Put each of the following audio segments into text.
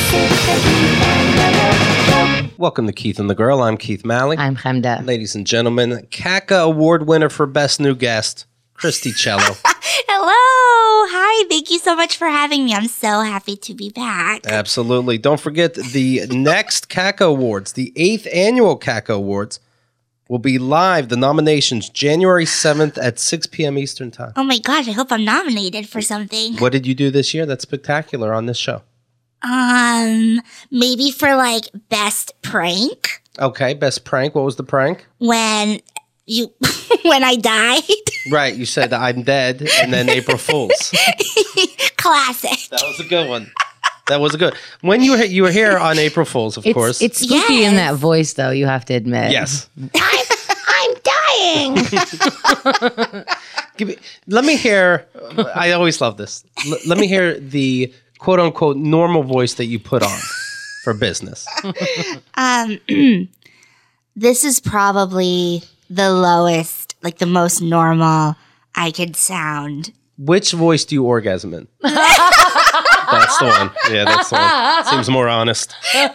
Welcome to Keith and the Girl. I'm Keith Malley. I'm Chemda. Ladies and gentlemen, CACA Award winner for Best New Guest, Christy Cello. Hello. Hi. Thank you so much for having me. I'm so happy to be back. Absolutely. Don't forget the next CACA Awards, the 8th annual CACA Awards, will be live. The nominations January 7th at 6 p.m. Eastern Time. Oh my gosh, I hope I'm nominated for something. What did you do this year that's spectacular on this show? Maybe for like best prank. Okay, best prank. What was the prank? When I died. Right, you said I'm dead and then April Fool's. Classic. That was a good one. That was a good. When you were here on April Fool's, of course. It's spooky in that voice, though. You have to admit. Yes. I'm dying. Let me hear. I always love this. Let me hear the quote unquote normal voice that you put on for business. This is probably the lowest, like the most normal I could sound. Which voice do you orgasm in? That's the one. Yeah, that's the one. Seems more honest.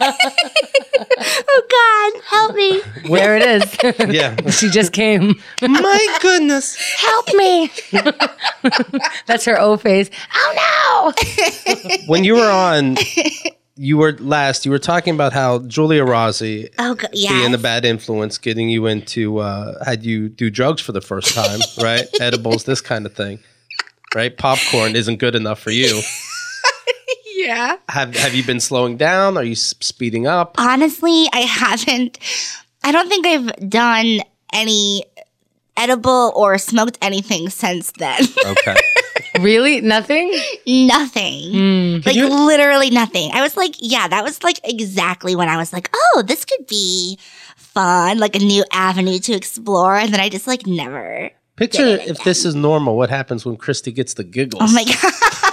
Oh God, help me. There it is. Yeah. She just came. My goodness. Help me. That's her O face. Oh, no. When you were on, you were talking about how Julia Rossi, being a bad influence, getting you into, had you do drugs for the first time, right? Edibles, this kind of thing, right? Popcorn isn't good enough for you. Yeah. Have you been slowing down? Are you speeding up? Honestly, I haven't. I don't think I've done any edible or smoked anything since then. Okay. Really? Nothing? Nothing. Like literally nothing. I was like, yeah, that was like exactly when I was like, oh, this could be fun, like a new avenue to explore. And then I just like never. Picture if this is normal, what happens when Christy gets the giggles? Oh my God.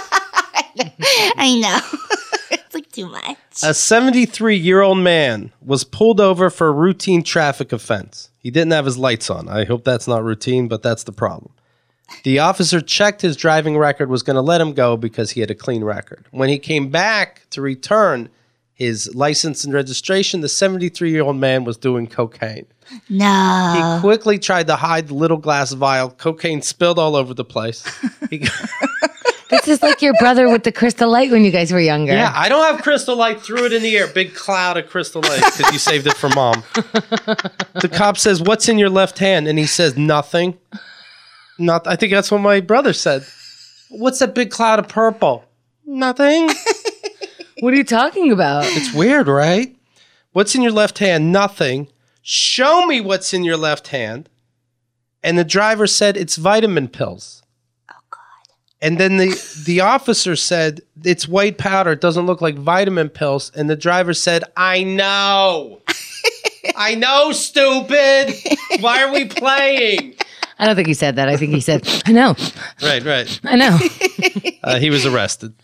I know. It's like too much. A 73-year-old man was pulled over for a routine traffic offense. He didn't have his lights on. I hope that's not routine, but that's the problem. The officer checked his driving record, was going to let him go because he had a clean record. When he came back to return his license and registration, the 73-year-old man was doing cocaine. No. He quickly tried to hide the little glass vial. Cocaine spilled all over the place. This is like your brother with the Crystal Light when you guys were younger. Yeah, I don't have Crystal Light. Threw it in the air. Big cloud of Crystal Light because you saved it for mom. The cop says, "What's in your left hand?" And he says, "Nothing." I think that's what my brother said. "What's that big cloud of purple?" "Nothing." What are you talking about? It's weird, right? "What's in your left hand?" "Nothing." "Show me what's in your left hand." And the driver said, "It's vitamin pills." And then the officer said, "It's white powder. It doesn't look like vitamin pills." And the driver said, "I know. I know, stupid. Why are we playing?" I don't think he said that. I think he said, I know. Right. I know. He was arrested.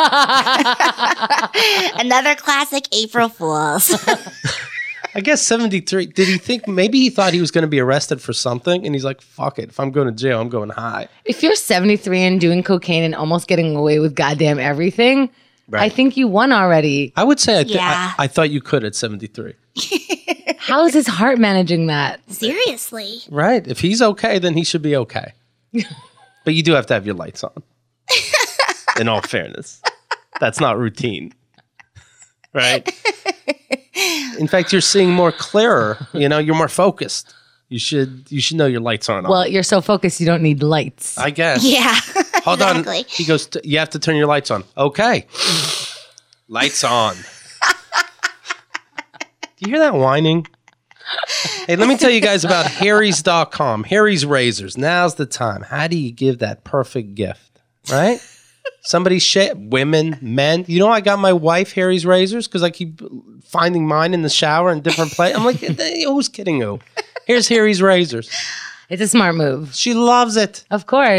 Another classic April Fool's. I guess 73. Did he think maybe he thought he was going to be arrested for something? And he's like, fuck it. If I'm going to jail, I'm going high. If you're 73 and doing cocaine and almost getting away with goddamn everything, right. I think you won already. I would say I thought you could at 73. How is his heart managing that? Seriously. Right. If he's okay, then he should be okay. But you do have to have your lights on. In all fairness. That's not routine. Right? In fact, you're seeing more clearer. You're more focused. You should know your lights aren't on. Well, you're so focused you don't need lights. I guess. Yeah. Hold exactly. on. He goes, you have to turn your lights on. Okay. Lights on. Do you hear that whining? Hey, let me tell you guys about Harry's.com. Harry's Razors. Now's the time. How do you give that perfect gift? Right? Somebody women, men. I got my wife Harry's Razors because I keep finding mine in the shower in different places. I'm like, who's kidding who? Here's Harry's Razors. It's a smart move. She loves it. Of course.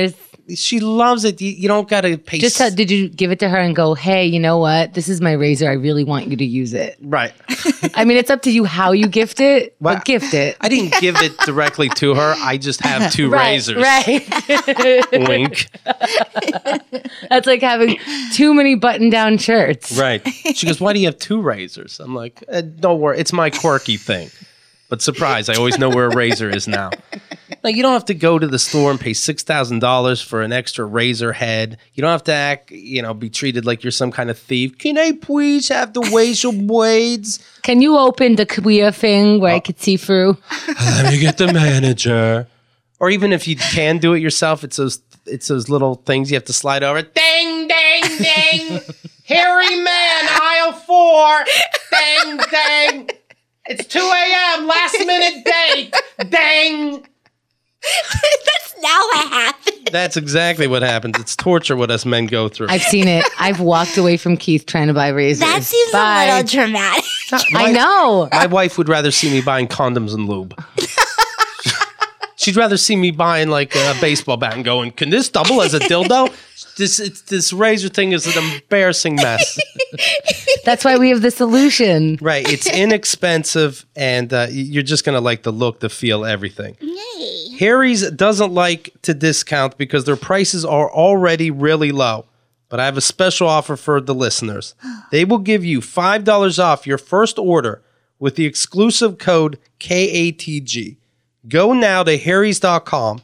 She loves it. You don't got to pay. Did you give it to her and go, hey, you know what? This is my razor. I really want you to use it. Right. I mean, it's up to you how you gift it, but gift it. I didn't give it directly to her. I just have 2 razors. Right. Wink. That's like having too many button-down shirts. Right. She goes, why do you have 2 razors? I'm like, don't worry. It's my quirky thing. But surprise, I always know where a razor is now. Like, you don't have to go to the store and pay $6,000 for an extra razor head. You don't have to act, be treated like you're some kind of thief. Can I please have the razor blades? Can you open the queer thing where I could see through? Let me get the manager. Or even if you can do it yourself, it's those little things you have to slide over. Ding, ding, ding. Hairy man, aisle 4. Ding, ding. It's 2 a.m. Last minute date. Dang. That's now what happens. That's exactly what happens. It's torture what us men go through. I've seen it. I've walked away from Keith trying to buy razors. That seems a little dramatic. I know. My wife would rather see me buying condoms and lube. She'd rather see me buying like a baseball bat and going, can this double as a dildo? This razor thing is an embarrassing mess. That's why we have the solution. Right. It's inexpensive, and you're just going to like the look, the feel, everything. Yay. Harry's doesn't like to discount because their prices are already really low. But I have a special offer for the listeners. They will give you $5 off your first order with the exclusive code KATG. Go now to harrys.com,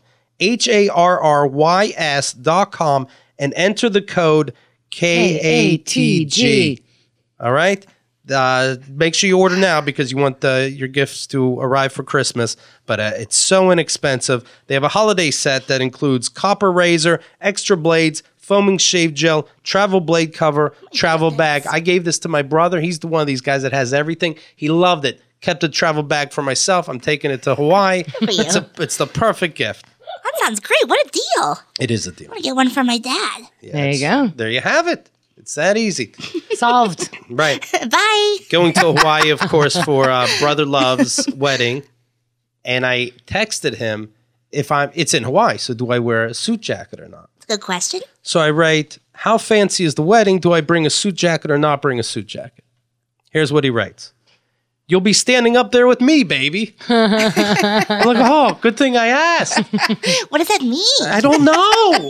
HARRYS.com, and enter the code KATG. All right? Make sure you order now because you want your gifts to arrive for Christmas. But it's so inexpensive. They have a holiday set that includes copper razor, extra blades, foaming shave gel, travel blade cover, travel bag. I gave this to my brother. He's the one of these guys that has everything. He loved it. Kept a travel bag for myself. I'm taking it to Hawaii. It's the perfect gift. That sounds great. What a deal. It is a deal. I'm going to get one for my dad. Yeah, there you go. There you have it. It's that easy. Solved. Right. Bye. Going to Hawaii, of course, for Brother Love's wedding. And I texted him it's in Hawaii, so do I wear a suit jacket or not? Good question. So I write, how fancy is the wedding? Do I bring a suit jacket or not bring a suit jacket? Here's what he writes. You'll be standing up there with me, baby. I'm like, oh, good thing I asked. What does that mean? I don't know.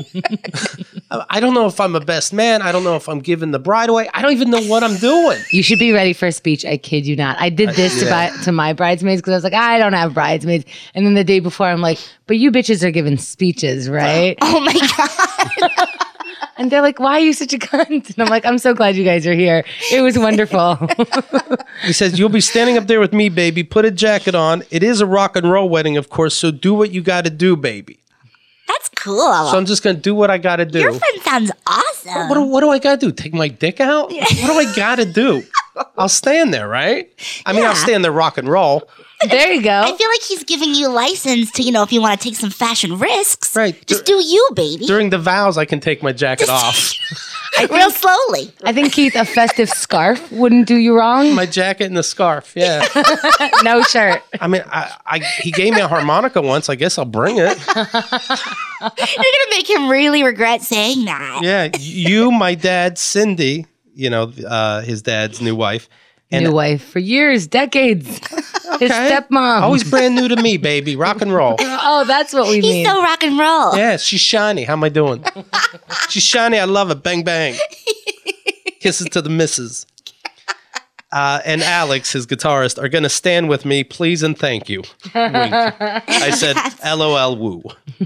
I don't know if I'm a best man. I don't know if I'm giving the bride away. I don't even know what I'm doing. You should be ready for a speech. I kid you not. I did this to my bridesmaids because I was like, I don't have bridesmaids. And then the day before, I'm like, but you bitches are giving speeches, right? Oh, my God. And they're like, why are you such a cunt? And I'm like, I'm so glad you guys are here. It was wonderful. He says, you'll be standing up there with me, baby. Put a jacket on. It is a rock and roll wedding, of course, so do what you got to do, baby. That's cool. So I'm just going to do what I got to do. Your friend sounds awesome. What do I got to do? Take my dick out? What do I got to do? I'll stand there, right? I mean, I'll stand there rock and roll. There you go. I feel like he's giving you license to, if you want to take some fashion risks. Right. Just do you, baby. During the vows, I can take my jacket off. Real slowly. I think, Keith, a festive scarf wouldn't do you wrong. My jacket and the scarf, yeah. No shirt. I mean, he gave me a harmonica once. I guess I'll bring it. You're going to make him really regret saying that. Yeah. You, my dad, Cindy, his dad's new wife. New wife for years, decades. His stepmom. Always brand new to me, baby. Rock and roll. Oh, that's what we mean. He's so rock and roll. Yeah, she's shiny. How am I doing? She's shiny. I love it. Bang, bang. Kisses to the missus. And Alex, his guitarist, are going to stand with me. Please and thank you. Wink. I said, LOL, woo.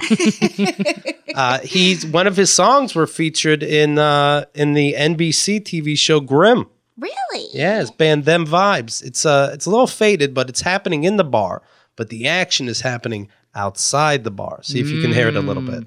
One of his songs were featured in the NBC TV show Grimm. Really? Yeah, it's band Them Vibes. It's a little faded, but it's happening in the bar. But the action is happening outside the bar. See if you can hear it a little bit.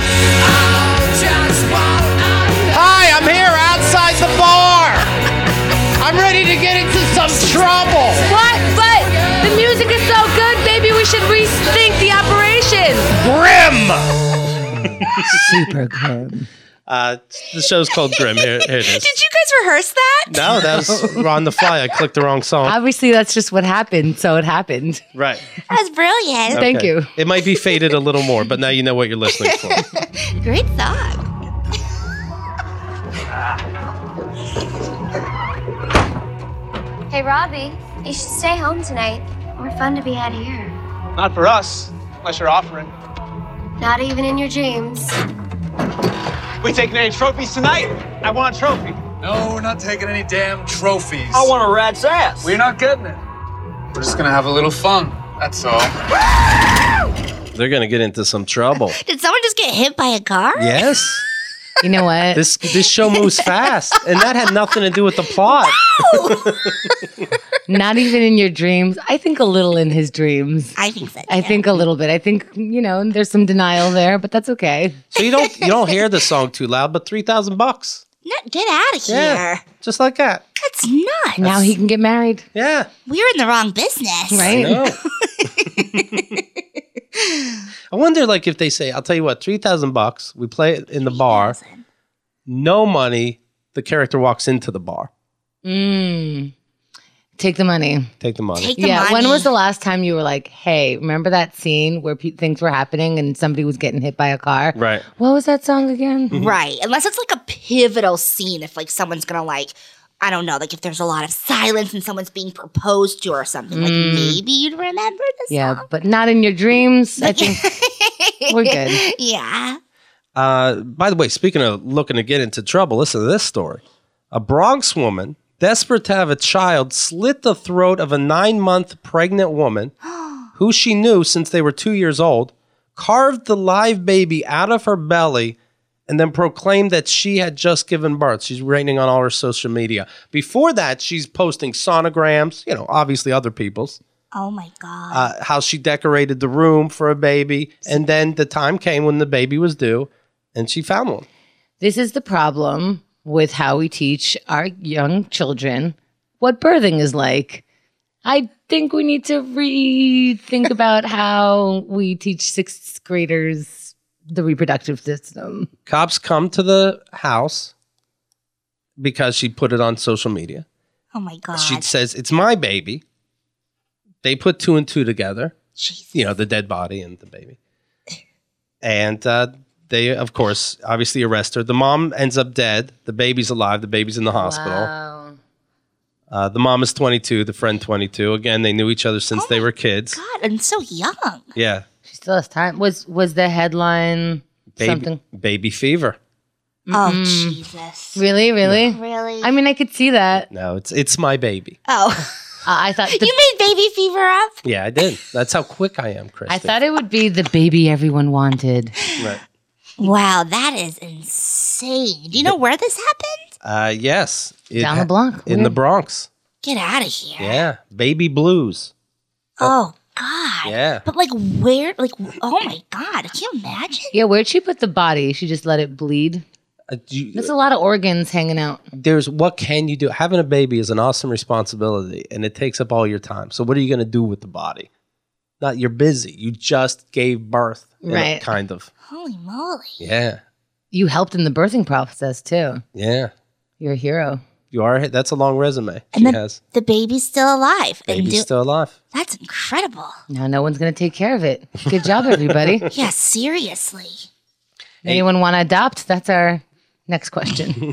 Hi, I'm here outside the bar. I'm ready to get into some trouble. What? But the music is so good, baby. We should rethink the operation. Grim. Super grim. The show's called Grimm. Here it is. Did you guys rehearse that? No, that was on the fly. I clicked the wrong song. Obviously, that's just what happened. So it happened. Right. That was brilliant. Thank you. It might be faded a little more, but now you know what you're listening for. Great song. Hey, Robbie, you should stay home tonight. More fun to be had here. Not for us, unless you're offering. Not even in your dreams. We taking any trophies tonight? I want a trophy. No, we're not taking any damn trophies. I want a rat's ass. We're not getting it. We're just gonna have a little fun. That's all. They're going to get into some trouble. Did someone just get hit by a car? Yes. You know what? This show moves fast, and that had nothing to do with the plot. Not even in your dreams. I think a little in his dreams. I think so. I think a little bit. I think, there's some denial there, but that's okay. So you don't hear the song too loud, but $3,000. No, get out of here. Yeah, just like that. That's nuts. Now he can get married, Yeah, We're in the wrong business. I right? know. I wonder, like, if they say, "I'll tell you what, $3,000. We play it in the bar. No money." The character walks into the bar. Take the money. Take the money. Take the Yeah. money. When was the last time you were like, hey, remember that scene where things were happening and somebody was getting hit by a car? Right. What was that song again? Right. Unless it's like a pivotal scene, if like someone's gonna like, I don't know, like if there's a lot of silence and someone's being proposed to or something, like maybe you'd remember the Yeah, song. but not in your dreams. I think we're good. Yeah. By the way, speaking of looking to get into trouble, listen to this story. A Bronx woman, desperate to have a child, slit the throat of a 9-month pregnant woman who she knew since they were 2 years old, carved the live baby out of her belly, and then proclaimed that she had just given birth. She's writing on all her social media. Before that, she's posting sonograms, obviously other people's, Oh my God. how she decorated the room for a baby. And then the time came when the baby was due, and she found one. This is the problem with how we teach our young children what birthing is like. I think we need to rethink about how we teach sixth graders the reproductive system. Cops come to the house because she put it on social media. Oh my God. She says, "It's my baby." They put 2 and 2 together, Jesus. the dead body and the baby. And they, of course, obviously arrest her. The mom ends up dead. The baby's alive. The baby's in the hospital. Wow. The mom is 22, the friend 22. Again, they knew each other since they were kids. God, and so young. Yeah. She still has time. Was the headline something? Baby fever. Oh, Jesus. Really? Really? I mean, I could see that. No, it's my baby. Oh. I thought You made baby fever up? Yeah, I did. That's how quick I am, Christy. I thought it would be the baby everyone wanted. Right. Wow, that is insane. Do you know where this happened? Yes. Down the block. In the Bronx. Get out of here. Yeah. Baby blues. Oh, God. Yeah. But like where, like, oh my God. Can you imagine? Yeah, where'd she put the body? She just let it bleed? There's a lot of organs hanging out. What can you do? Having a baby is an awesome responsibility, and it takes up all your time. So what are you going to do with the body? You're busy. You just gave birth. Right. Kind of. Holy moly. Yeah. You helped in the birthing process too. Yeah. You're a hero. You are. That's a long resume she And has. the baby's still alive. Baby's still alive. That's incredible. Now no one's going to take care of it. Good job, everybody. Yeah, seriously. Anyone want to adopt? That's our next question.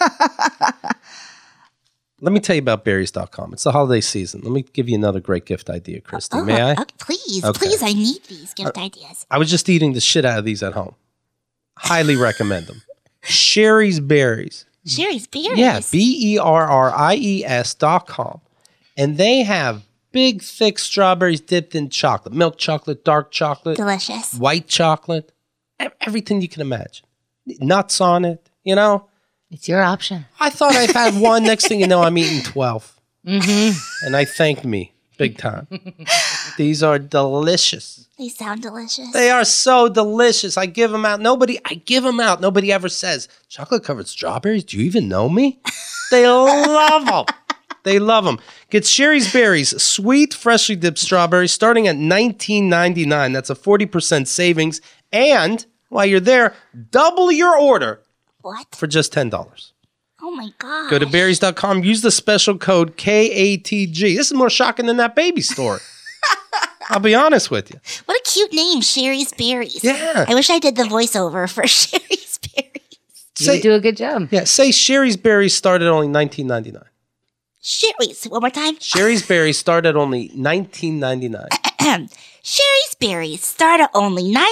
Let me tell you about berries.com. It's the holiday season. Let me give you another great gift idea, Christy. May I? Please, Okay. please. I need these gift ideas. I was just eating the shit out of these at home. Highly recommend them. Sherry's Berries. Sherry's Berries. Yeah, BERRIES.com. And they have big, thick strawberries dipped in chocolate. Milk chocolate, dark chocolate, Delicious. white chocolate, everything you can imagine. Nuts on it, It's your option. I thought I've had one. Next thing you know, I'm eating 12. And I thanked me big time. These are delicious. They sound delicious. They are so delicious. I give them out. Nobody ever says, chocolate covered strawberries? Do you even know me? They love them. They love them. Get Sherry's Berries, sweet, freshly dipped strawberries starting at $19.99. That's a 40% savings. And while you're there, double your order What? for just $10. Oh my god. Go to berries.com. Use the special code KATG. This is more shocking than that baby story. I'll be honest with you. What a cute name, Sherry's Berries. Yeah. I wish I did the voiceover for Sherry's Berries. You do a good job. Yeah, say Sherry's Berries started only $19.99. Wait, one more time. Sherry's Berries started only $19.99. Sherry's Berries start at only $19.99.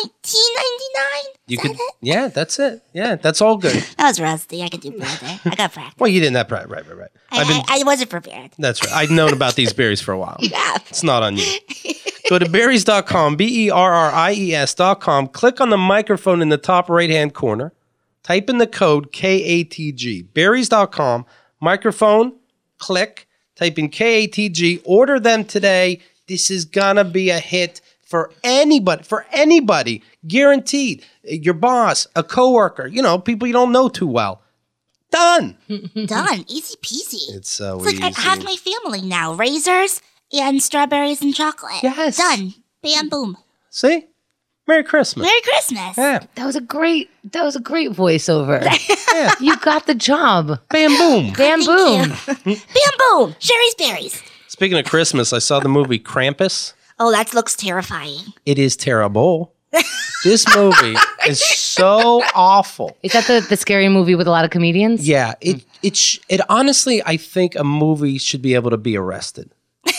You could, yeah, that's it. Yeah, that's all good. That was rusty. I could do better. I got practice. Well, you didn't have right. I wasn't prepared. That's right. I've known about these berries for a while. Yeah. It's not on you. Go to berries.com, BERRIES.com. Click on the microphone in the top right-hand corner. Type in the code KATG. Berries.com, microphone, click, type in KATG. Order them today. This is going to be a hit for anybody. Guaranteed. Your boss, a coworker, people you don't know too well. Done. Done. Easy peasy. It's so It's like I have my family now. Razors and strawberries and chocolate. Yes. Done. Bam, boom. See? Merry Christmas. Merry Christmas. Yeah. That was a great voiceover. Yeah. You got the job. Bam, boom. Bam, Thank boom. you. Bam, boom. Sherry's Berries. Speaking of Christmas, I saw the movie Krampus. Oh, that looks terrifying. It is terrible. This movie is so awful. Is that the scary movie with a lot of comedians? Yeah, it honestly, I think a movie should be able to be arrested.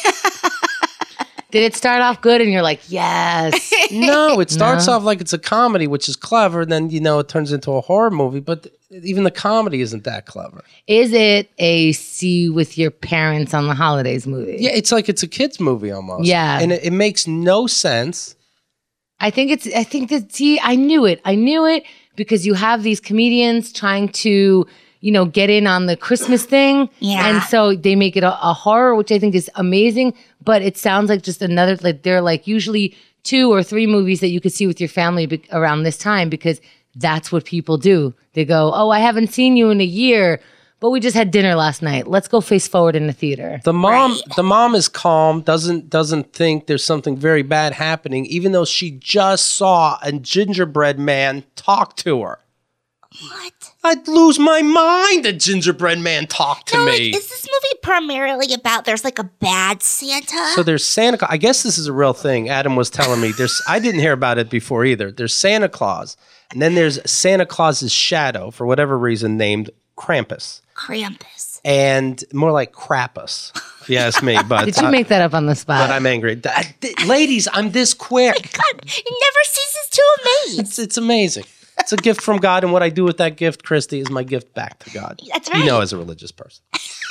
Did it start off good and you're like, yes? No, it starts off like it's a comedy, which is clever. Then, it turns into a horror movie. But even the comedy isn't that clever. Is it a see with your parents on the holidays movie? Yeah, it's like it's a kid's movie almost. Yeah. And it makes no sense. I think I knew it because you have these comedians trying to, get in on the Christmas thing. Yeah. And so they make it a horror, which I think is amazing. But it sounds like just another, they're like usually 2 or 3 movies that you could see with your family around this time because that's what people do. They go, oh, I haven't seen you in a year, but we just had dinner last night. Let's go face forward in the theater. The mom is calm, doesn't think there's something very bad happening, even though she just saw a gingerbread man talk to her. What? I'd lose my mind. A gingerbread man talked to me. Is this movie primarily about there's like a bad Santa? So there's Santa Claus. I guess this is a real thing. Adam was telling me. I didn't hear about it before either. There's Santa Claus, and then there's Santa Claus's shadow, for whatever reason, named Krampus. Krampus. And more like Krampus, if you ask me. But Did you make that up on the spot? But I'm angry. Ladies, I'm this quick. God, it never ceases to amaze. It's amazing. It's a gift from God, and what I do with that gift, Christy, is my gift back to God. That's right. As a religious person.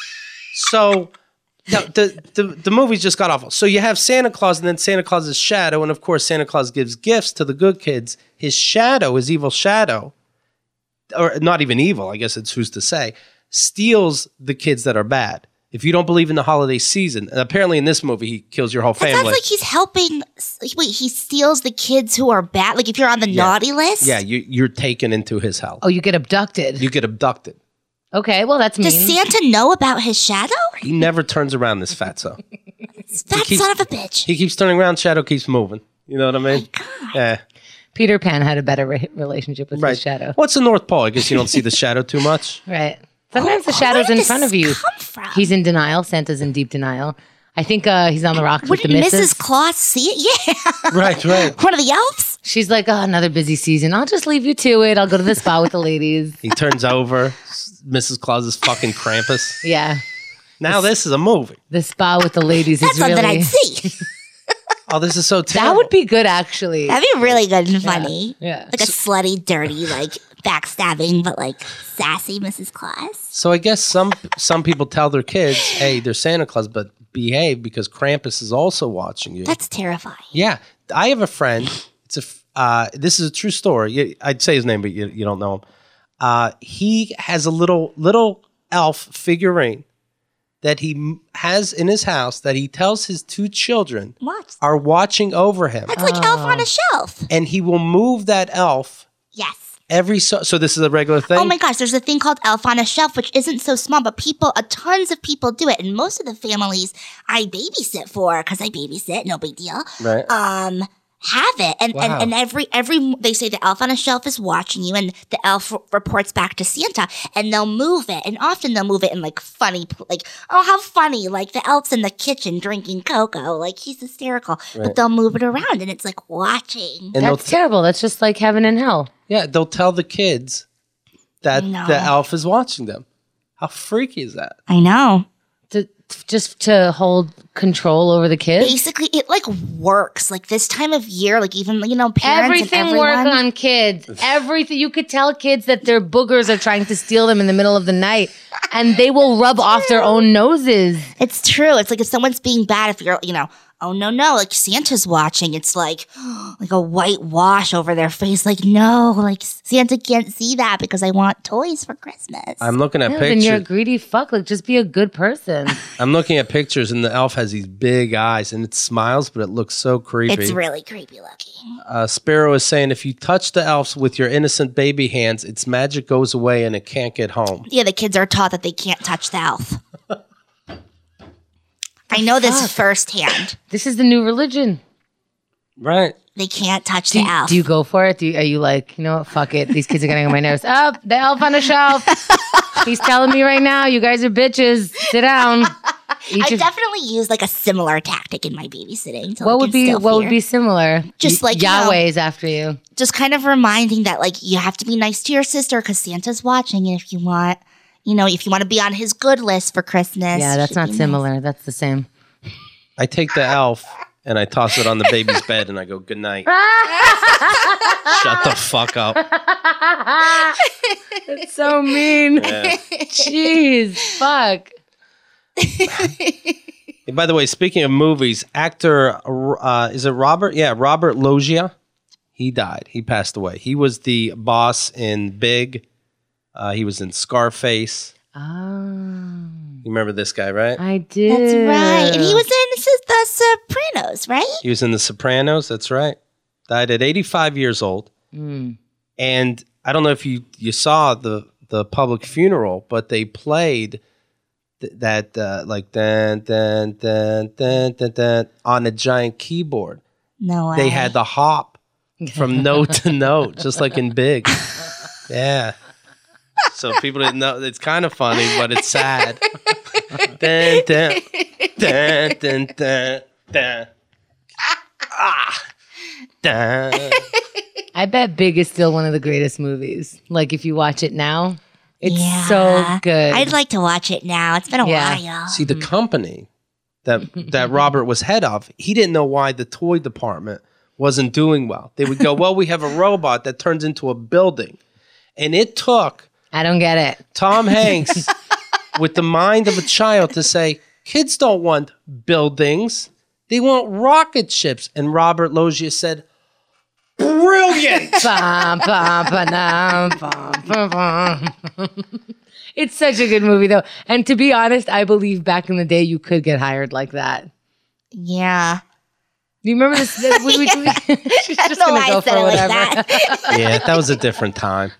So the movie just got awful. So you have Santa Claus, and then Santa Claus's shadow, and of course Santa Claus gives gifts to the good kids. His shadow, his evil shadow, or not even evil, I guess it's who's to say, steals the kids that are bad. If you don't believe in the holiday season, and apparently in this movie he kills your whole family. Sounds like he's helping. Wait, he steals the kids who are bad. Like if you're on the naughty list. Yeah, you're taken into his hell. Oh, you get abducted. You get abducted. Okay, well that's mean. Does Santa know about his shadow? He never turns around, this fatso. That son of a bitch. He keeps turning around, shadow keeps moving. You know what I mean? Yeah. Peter Pan had a better relationship with his shadow. What's the North Pole? I guess you don't see the shadow too much. Right. Sometimes the shadow's where in did front of this you. come from? He's in denial. Santa's in deep denial. I think he's on the rocks with Wouldn't the missus. Mrs. Claus see it? Yeah. Right. One of the elves? She's like, oh, another busy season. I'll just leave you to it. I'll go to the spa with the ladies. He turns over. Mrs. Claus is fucking Krampus. Yeah. Now this is a movie. The spa with the ladies That's is really... something I'd see. Oh, this is so terrible. That would be good, actually. That'd be really good and funny. Yeah. Like a slutty, dirty, like backstabbing, but like sassy Mrs. Claus. So I guess some people tell their kids, hey, they're Santa Claus, but behave because Krampus is also watching you. That's terrifying. Yeah. I have a friend. This is a true story. I'd say his name, but you don't know him. He has a little elf figurine that he has in his house that he tells his 2 children are watching over him. That's like Elf on a Shelf. And he will move that elf Yes. so this is a regular thing? Oh my gosh, there's a thing called Elf on a Shelf, which isn't so small, but tons of people do it. And most of the families I babysit for, because I babysit, no big deal. Right. have it. And Wow. and every they say the elf on a shelf is watching you, and the elf reports back to Santa, and they'll move it. And often they'll move it in like funny, like, oh, how funny, like the elf's in the kitchen drinking cocoa, like he's hysterical. But they'll move it around, and it's like watching. And That's terrible. That's just like heaven and hell. yeah, they'll tell the kids that I know. the elf is watching them. How freaky is that? I know. Just to hold control over the kids. Basically, it like works. Like this time of year, like even parents Everything and everyone. work on kids. Everything. You could tell kids that their boogers are trying to steal them in the middle of the night, and they will rub off their own noses. It's true. It's like if someone's being bad, if you're, oh no, like Santa's watching, it's like a white wash over their face. Like, no, like Santa can't see that because I want toys for Christmas. I'm looking at Then you're a pictures. greedy fuck. Like, just be a good person. I'm looking at pictures, and the elf has these big eyes, and it smiles, but it looks so creepy. It's really creepy looking. Sparrow is saying, if you touch the elves with your innocent baby hands, its magic goes away and it can't get home. Yeah, the kids are taught that they can't touch the elf. I know this firsthand. This is the new religion. Right. They can't touch the elf. Do you go for it? Are you like, you know what? Fuck it. These kids are getting on my nerves. Up, the elf on the shelf. He's telling me right now, you guys are bitches. Sit down. I definitely use like a similar tactic in my babysitting. To, What like, would be instill what would fear. be similar? Just like, Yahweh's after you. Just kind of reminding that like you have to be nice to your sister because Santa's watching, and if you want, if you want to be on his good list for Christmas. Yeah, that's should not be nice. similar. That's the same. I take the elf and I toss it on the baby's bed and I go, good night. Shut the fuck up. That's so mean. Yeah. Jeez, fuck. And by the way, speaking of movies, actor, is it Robert? Yeah, Robert Loggia. He died. He passed away. He was the boss in Big. He was in Scarface. Oh, You remember this guy, right? I did. That's right. And he was in The Sopranos, right? He was in The Sopranos. That's right. Died at 85 years old. Mm. And I don't know if you saw the public funeral, but they played that like dun, dun, dun, dun, dun, dun, on a giant keyboard. No way. They had the hop from note to note, just like in Big. Yeah. So people didn't know. It's kind of funny, but it's sad. Dun, dun, dun, dun, dun, dun. Ah. Dun. I bet Big is still one of the greatest movies. Like if you watch it now, it's so good. I'd like to watch it now. It's been a while. See, the company that Robert was head of, he didn't know why the toy department wasn't doing well. They would go, well, we have a robot that turns into a building. And it took I don't get it. Tom Hanks with the mind of a child to say, kids don't want buildings. They want rocket ships. And Robert Loggia said, brilliant. Bum, bum, ba-dum, bum, bum, bum. It's such a good movie, though. And to be honest, I believe back in the day you could get hired like that. Yeah. Do you remember this? She's I just don't know going why to go I said for it like whatever. that. Yeah, that was a different time.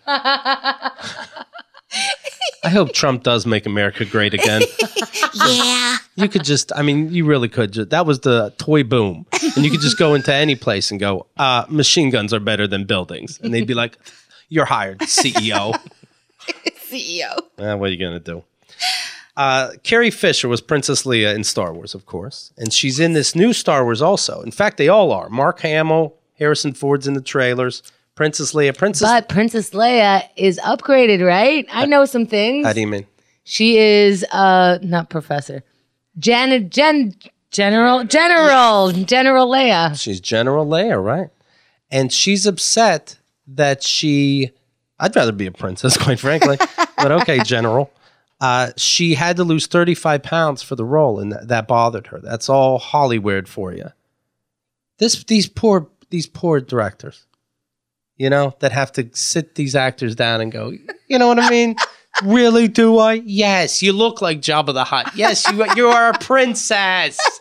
I hope Trump does make America great again. Yeah. You could just, you really could. That was the toy boom. And you could just go into any place and go, machine guns are better than buildings. And they'd be like, you're hired, CEO. CEO. What are you going to do? Carrie Fisher was Princess Leia in Star Wars, of course. And she's in this new Star Wars also. In fact, they all are. Mark Hamill, Harrison Ford's in the trailers. Princess Leia. But Princess Leia is upgraded, right? I know some things. How do you mean? She is not professor. General Leia. She's General Leia, right? And she's upset that I'd rather be a princess, quite frankly. But okay, General. She had to lose 35 pounds for the role, and that bothered her. That's all Hollywood for you. These poor directors, that have to sit these actors down and go, you know what I mean? Really, do I? Yes, you look like Jabba the Hutt. Yes, you are a princess.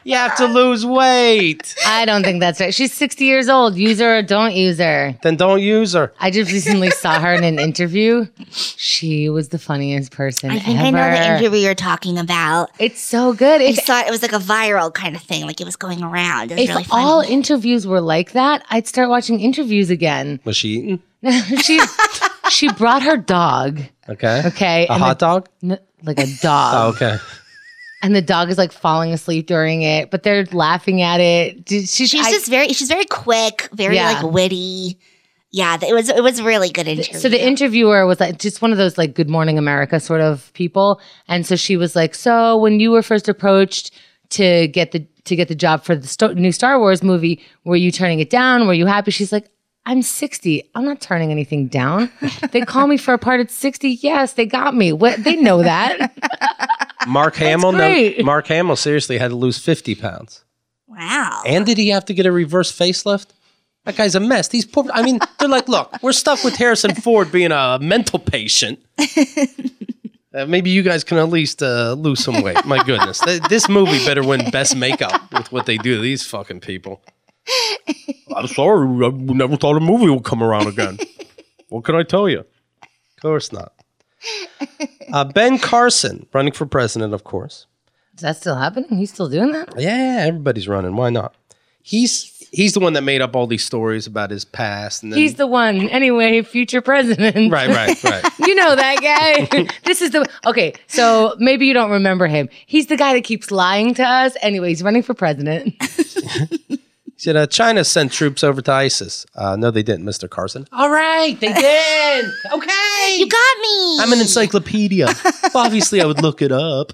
You have to lose weight. I don't think that's right. She's 60 years old. Use her or don't use her. Then don't use her. I just recently saw her in an interview. She was the funniest person I think ever. I know the interview you're talking about. It's so good. I saw it was like a viral kind of thing. Like it was going around. It was If really funny. all interviews were like that, I'd start watching interviews again. Was she eating? She brought her dog. Okay. Okay. A hot dog? Like a dog. Oh, okay. And the dog is like falling asleep during it, but they're laughing at it. She's very quick, very Yeah. like witty. Yeah, it was a really good interview. So the interviewer was like just one of those like Good Morning America sort of people, and so she was like, "So when you were first approached to get the job for the new Star Wars movie, were you turning it down? Were you happy?" She's like, "I'm 60. I'm not turning anything down. They call me for a part at 60. Yes, they got me. They know that." Mark Hamill. great. Mark Hamill seriously had to lose 50 pounds. wow. And did he have to get a reverse facelift? That guy's a mess. These poor. I mean, they're like, look, we're stuck with Harrison Ford being a mental patient. Maybe you guys can at least lose some weight. My goodness, this movie better win best makeup with what they do to these fucking people. I'm sorry, I never thought a movie would come around again. What can I tell you? Of course not. Ben Carson, running for president, of course. Is that still happening? He's still doing that? Yeah, everybody's running. Why not? He's the one that made up all these stories about his past. And then, He's the one. Anyway, future president. right. You know that guy. This is okay. So maybe you don't remember him. He's the guy that keeps lying to us. Anyway, he's running for president. He said, China sent troops over to ISIS. No, they didn't, Mr. Carson. All right, they did. Okay. You got me. I'm an encyclopedia. Obviously, I would look it up.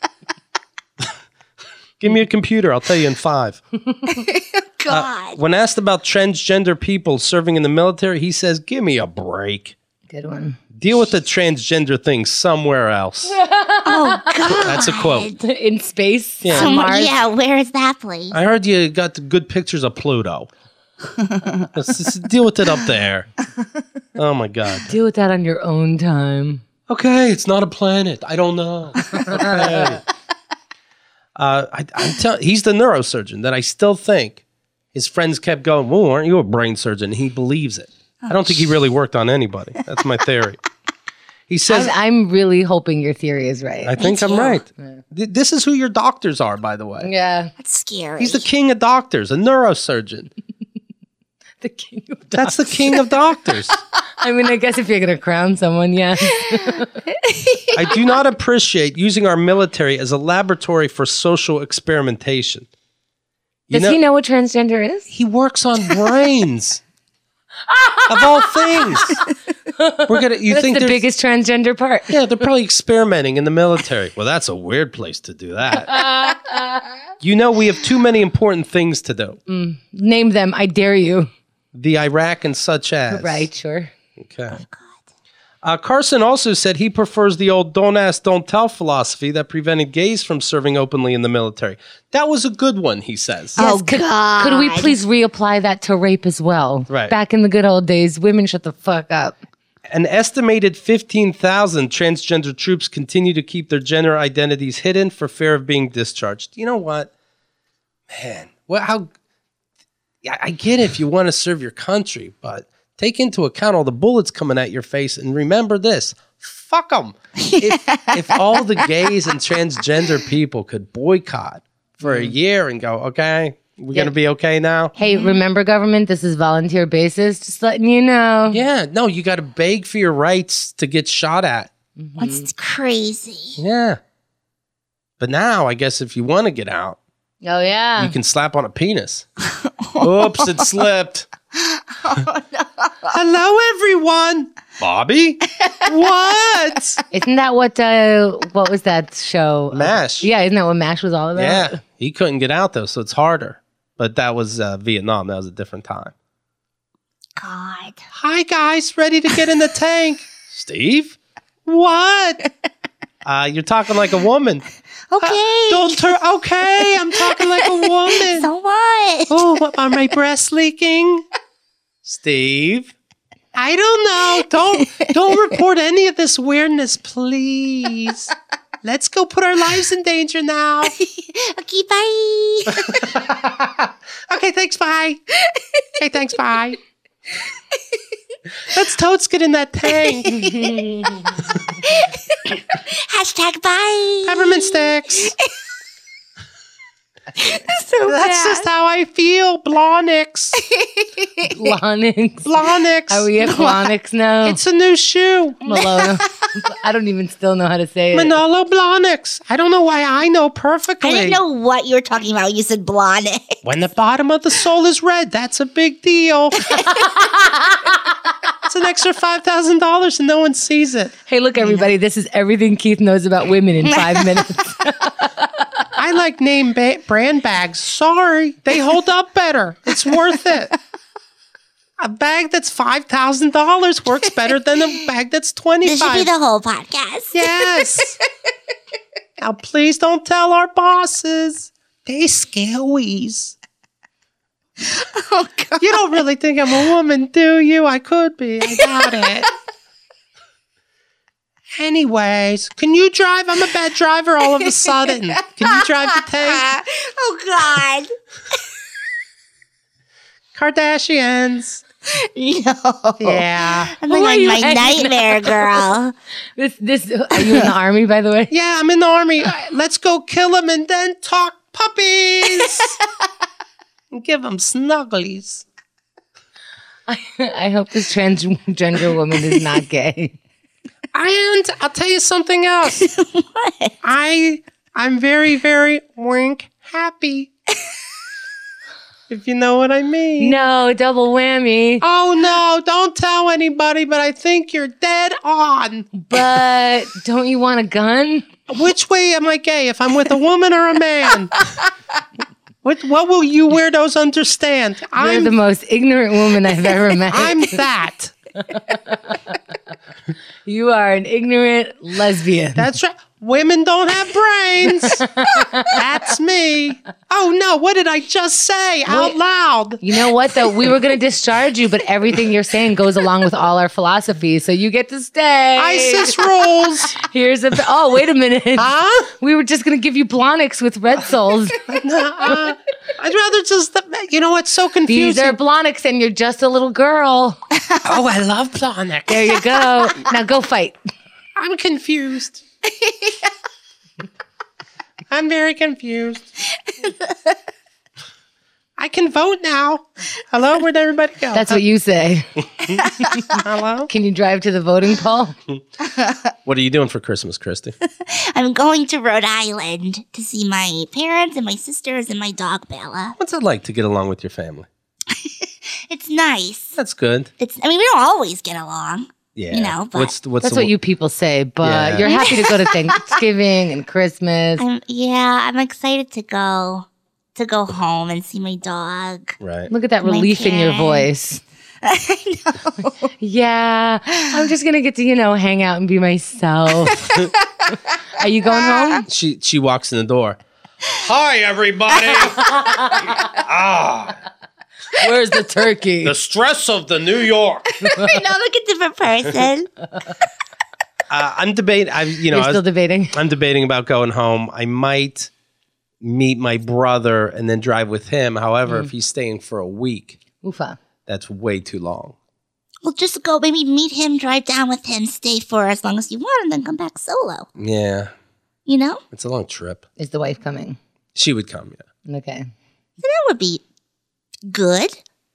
Give me a computer. I'll tell you in 5. God. When asked about transgender people serving in the military, he says, give me a break. Good one. Deal with the transgender thing somewhere else. Oh God. That's a quote. In space. Yeah. On Mars. Yeah, where is that place? I heard you got the good pictures of Pluto. Let's just deal with it up there. Oh, my God. Deal with that on your own time. Okay, it's not a planet. I don't know. Okay. He's the neurosurgeon that I still think his friends kept going, well, aren't you a brain surgeon? He believes it. I don't think he really worked on anybody. That's my theory. He says, I'm really hoping your theory is right. I think I'm right. This is who your doctors are, by the way. Yeah. That's scary. He's the king of doctors, a neurosurgeon. The king of doctors. That's the king of doctors. I mean, I guess if you're going to crown someone, yes. I do not appreciate using our military as a laboratory for social experimentation. Does he know what transgender is? He works on brains. Of all things. That's the biggest transgender part. Yeah, they're probably experimenting in the military. Well, that's a weird place to do that. We have too many important things to do. Name them. I dare you. The Iraq and such as. Right, sure. Okay. Carson also said he prefers the old don't ask, don't tell philosophy that prevented gays from serving openly in the military. That was a good one, he says. Oh, Could God. we please reapply that to rape as well? Right. Back in the good old days, women shut the fuck up. An estimated 15,000 transgender troops continue to keep their gender identities hidden for fear of being discharged. You know what? Man, I get it if you want to serve your country, but take into account all the bullets coming at your face, and remember this: fuck them. If all the gays and transgender people could boycott for a year and go, okay, we're going to be okay now. Hey, remember, government, this is volunteer basis. Just letting you know. Yeah, no, you got to beg for your rights to get shot at. That's crazy. Yeah. But now, I guess if you want to get out, Oh, yeah. you can slap on a penis. Oops, it slipped. Oh, no. Hello, everyone. Bobby? What? Isn't that what was that show? MASH. Yeah, isn't that what MASH was all about? Yeah. He couldn't get out, though, so it's harder. But that was Vietnam. That was a different time. God. Hi, guys. Ready to get in the tank. Steve? What? You're talking like a woman. Okay. Don't turn. Okay, I'm talking like a woman. So what? Oh, what, are my breasts leaking? Steve? I don't know. Don't report any of this weirdness, please. Let's go put our lives in danger now. Okay, bye. Okay, thanks, bye. Okay, thanks, bye. Let's totes get in that tank. Hashtag bye. Peppermint sticks. So That's just how I feel. Blonix. Blonix. Blonix. Are we at Blonix now? It's a new shoe. Malone. I don't even still know how to say it. Manolo Blonix. I don't know why I know perfectly. I didn't know what you were talking about when you said blonde. When the bottom of the sole is red, that's a big deal. It's an extra $5,000 and no one sees it. Hey, look, everybody. This is everything Keith knows about women in 5 minutes. I like name brand bags. Sorry. They hold up better. It's worth it. A bag that's $5,000 works better than a bag that's $25,000. This should be the whole podcast. Yes. Now, please don't tell our bosses. They scarewees. Oh, God. You don't really think I'm a woman, do you? I could be. I doubt it. Anyways, can you drive? I'm a bad driver all of a sudden. Can you drive the tank? Oh, God. Kardashians. No. Yeah. I'm Who are like you my hanging nightmare girl. This. Are you in the army, by the way? Yeah, I'm in the army. Let's go kill them and then talk puppies. And give them snugglies. I hope this transgender woman is not gay. And I'll tell you something else. What? I'm very, very wink happy. If you know what I mean. No, double whammy. Oh no, don't tell anybody, but I think you're dead on. But don't you want a gun? Which way am I gay? If I'm with a woman or a man? What will you weirdos understand? You're the most ignorant woman I've ever met. I'm that. You are an ignorant lesbian. That's right. Women don't have brains. That's me. Oh no, what did I just say out loud? You know what, though? We were going to discharge you, but everything you're saying goes along with all our philosophies, so you get to stay. ISIS rules. Here's a... Oh, wait a minute. Huh? We were just going to give you Blonix with red souls. I'd rather just, you know what's so confusing? These are Blonix, and you're just a little girl. Oh, I love Blonix. There you go. Now go fight. I'm confused. I'm very confused. I can vote now. Hello, where'd everybody go? That's what you say. Hello? Can you drive to the voting poll? What are you doing for Christmas, Christy? I'm going to Rhode Island to see my parents and my sisters and my dog Bella. What's it like to get along with your family? It's nice. That's good. We don't always get along. Yeah. You know, but what's That's the, what you people say, but Yeah. you're happy to go to Thanksgiving and Christmas. I'm excited to go home and see my dog. Right. Look at that My relief in your parents. voice. I know. Yeah, I'm just gonna get to, hang out and be myself. Are you going home? She walks in the door. Hi, everybody. Where's the turkey? The stress of the New York. I know, like a different person. I'm debating. You're still debating? I'm debating about going home. I might meet my brother and then drive with him. However, if he's staying for a week, Oofa. that's way too long. Well, just go, maybe meet him, drive down with him, stay for as long as you want, and then come back solo. Yeah, You know? it's a long trip. Is the wife coming? She would come. Yeah. Okay. So that would be good.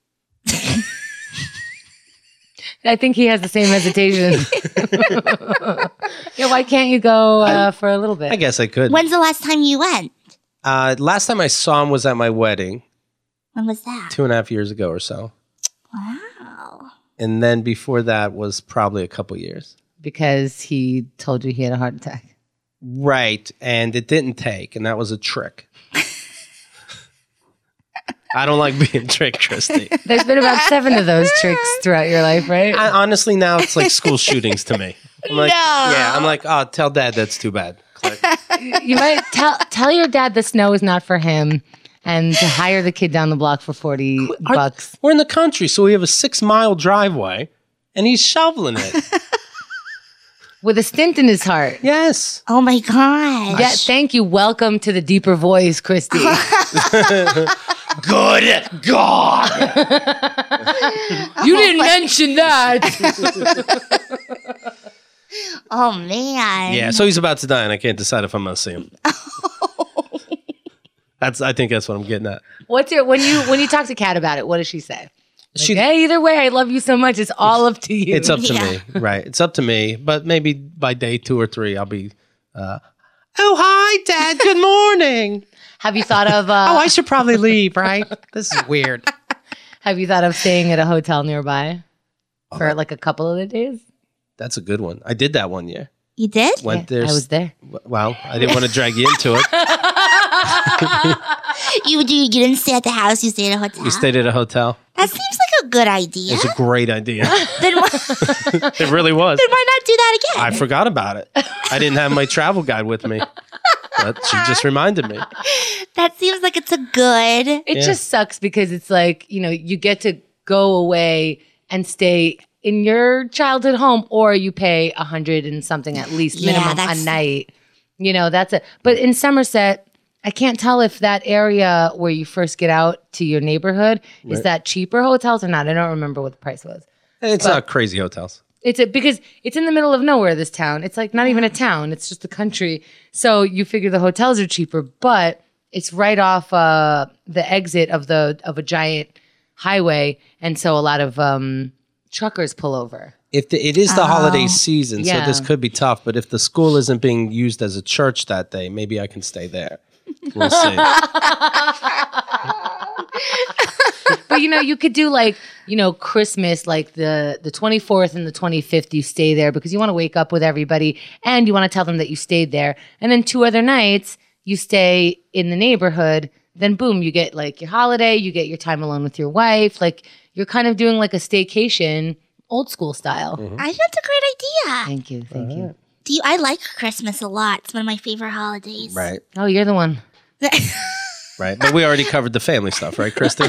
I think he has the same hesitation. Yeah, why can't you go for a little bit? I guess I could. When's the last time you went? Last time I saw him was at my wedding When was that? 2.5 years ago or so. Wow. And then before that was probably a couple years. Because he told you he had a heart attack. Right. And it didn't take. And that was a trick. I don't like being tricked, Christy. There's been about 7 of those tricks throughout your life, right? Honestly, now it's like school shootings to me. I'm like, No. yeah, I'm like, oh, tell dad that's too bad. Click. You might tell your dad the snow is not for him and to hire the kid down the block for $40. We're in the country, so we have a 6-mile driveway, and he's shoveling it. With a stint in his heart. Yes. Oh my gosh. Yeah, thank you. Welcome to the deeper voice, Christy. Good God. You didn't mention that. Oh man. Yeah, so he's about to die, and I can't decide if I'm going to see him. I think that's what I'm getting at. What's your when you talk to Kat about it? What does she say? She- Hey, either way, I love you so much. It's all up to you. It's up to Yeah. me, right? It's up to me. But maybe by day 2 or 3, I'll be, oh, hi, Dad. Good morning. Have you thought of? Oh, I should probably leave, right? This is weird. Have you thought of staying at a hotel nearby for like a couple of the days? That's a good one. I did that one year. You did? Went there. I was there. Well, I didn't want to drag you into it. You didn't stay at the house, you stayed at a hotel. You stayed at a hotel. That seems like a good idea. It's a great idea. Then why It really was. not do that again? I forgot about it. I didn't have my travel guide with me. But she just reminded me. That seems like it's a good. It just sucks because it's like, you get to go away and stay in your childhood home, or you pay $100 and something at least Yeah, minimum a that's- night. That's it. But in Somerset, I can't tell if that area where you first get out to your neighborhood is that cheaper hotels or not. I don't remember what the price was. It's not crazy hotels. Because it's in the middle of nowhere, this town. It's like not even a town. It's just a country. So you figure the hotels are cheaper, but it's right off the exit of a giant highway. And so a lot of truckers pull over. It is the holiday season, Yeah. so this could be tough. But if the school isn't being used as a church that day, maybe I can stay there. We'll see. But you could do like, Christmas, like the 24th and the 25th, you stay there because you want to wake up with everybody and you want to tell them that you stayed there. And then 2 other nights, you stay in the neighborhood. Then boom, you get like your holiday, you get your time alone with your wife. Like you're kind of doing like a staycation, old school style. I think that's a great idea. Thank you. Thank you. I like Christmas a lot. It's one of my favorite holidays. Right. Oh, you're the one. Right. But we already covered the family stuff, right, Kristen?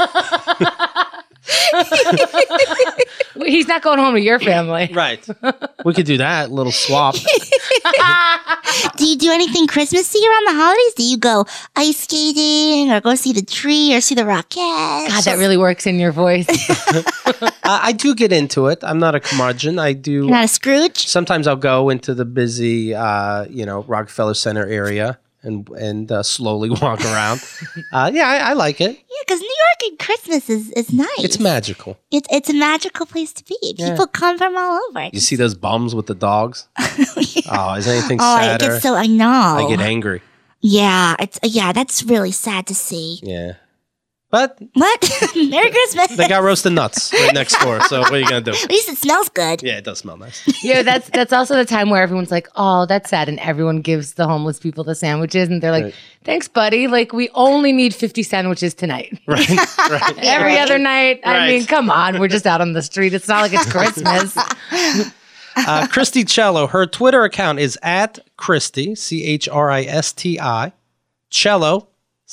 He's not going home to your family. Right. We could do that. Little swap. Do you do anything Christmassy around the holidays? Do you go ice skating or go see the tree or see the Rockettes? God, that really works in your voice. I do get into it. I'm not a curmudgeon. I do. You're not a Scrooge? Sometimes I'll go into the busy, Rockefeller Center area and slowly walk around. I like it. Yeah, because New York at Christmas is nice. It's magical. It's a magical place to be. People come from all over. You see those bums with the dogs? Oh, is anything Oh, I sadder? get I know. I get angry. Yeah, that's really sad to see. Yeah. But What? Merry Christmas. they got roasted nuts right next door. So what are you going to do? At least it smells good. Yeah, it does smell nice. Yeah, that's also the time where everyone's like, "Oh, that's sad," and everyone gives the homeless people the sandwiches, and they're like, Right. "Thanks, buddy. Like, we only need 50 sandwiches tonight. Right. Right. Every other night. I Right. mean, come on, we're just out on the street. It's not like it's Christmas." Christy Cello, her Twitter account is at Christy, CHRISTI, Cello,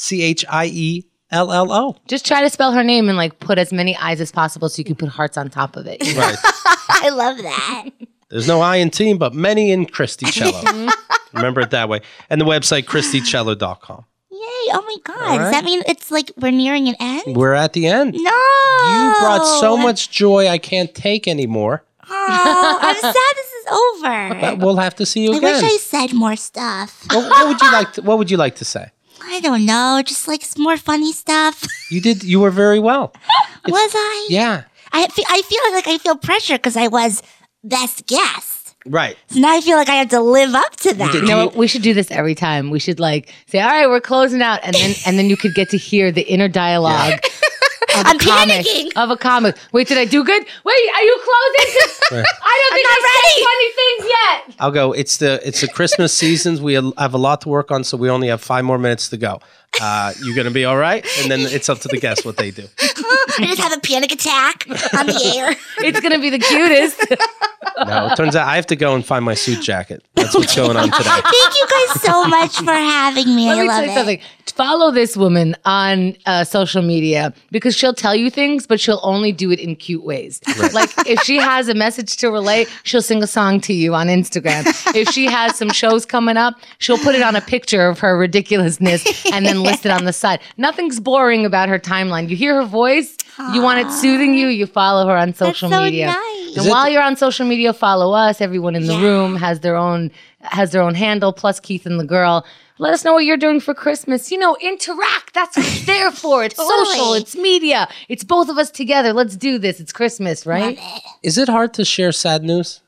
CHIELLO. Just try to spell her name and like put as many I's as possible so you can put hearts on top of it. you know? Right. I love that. There's no I in team, but many in Christy Cello. Remember it that way. And the website, ChristyCello.com. Yay. Oh my God. All Does right. that mean it's like we're nearing an end? We're at the end. No. You brought so much joy I can't take anymore. Oh, I'm sad this is over. But we'll have to see you I again. wish I said more stuff. What would you like to, what would you like to say? I don't know. Just like some more funny stuff. You were very well. Was I? Yeah. I feel pressure because I was best guest. Right. So now I feel like I have to live up to that. You know what? We should do this every time. We should like say, "All right, we're closing out," and then you could get to hear the inner dialogue. I'm panicking. Of a comic. Wait, did I do good? Wait, are you closing? I don't think I said funny things yet. I'll go. It's the Christmas seasons. We have a lot to work on, so we only have 5 more minutes to go. You're going to be all right? And then it's up to the guests what they do. I just have a panic attack on the air. It's gonna be the cutest. No, it turns out I have to go and find my suit jacket. That's what's going on today. Thank you guys so much for having me. Let I me love tell you it. something. follow this woman on social media because she'll tell you things, but she'll only do it in cute ways. Right. Like if she has a message to relay, she'll sing a song to you on Instagram. If she has some shows coming up, she'll put it on a picture of her ridiculousness and then list it on the side. Nothing's boring about her timeline. You hear her voice, you want it soothing you, you follow her on social media. Nice. And while you're on social media, follow us. Everyone in the room has their own handle, plus Keith and the girl. Let us know what you're doing for Christmas. Interact. That's what it's there for. It's social. It's media. It's both of us together. Let's do this. It's Christmas, right? Is it hard to share sad news?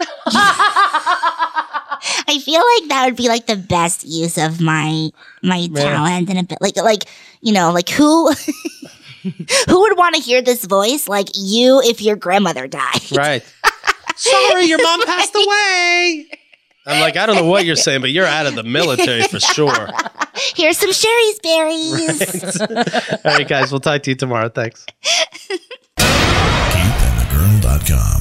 I feel like that would be like the best use of my talent and a bit like who who would want to hear this voice like you if your grandmother died? Right. Sorry, your mom passed away. I'm like, I don't know what you're saying, but you're out of the military for sure. Here's some Sherry's berries. Right. All right, guys, we'll talk to you tomorrow. Thanks. KeithAndTheGirl.com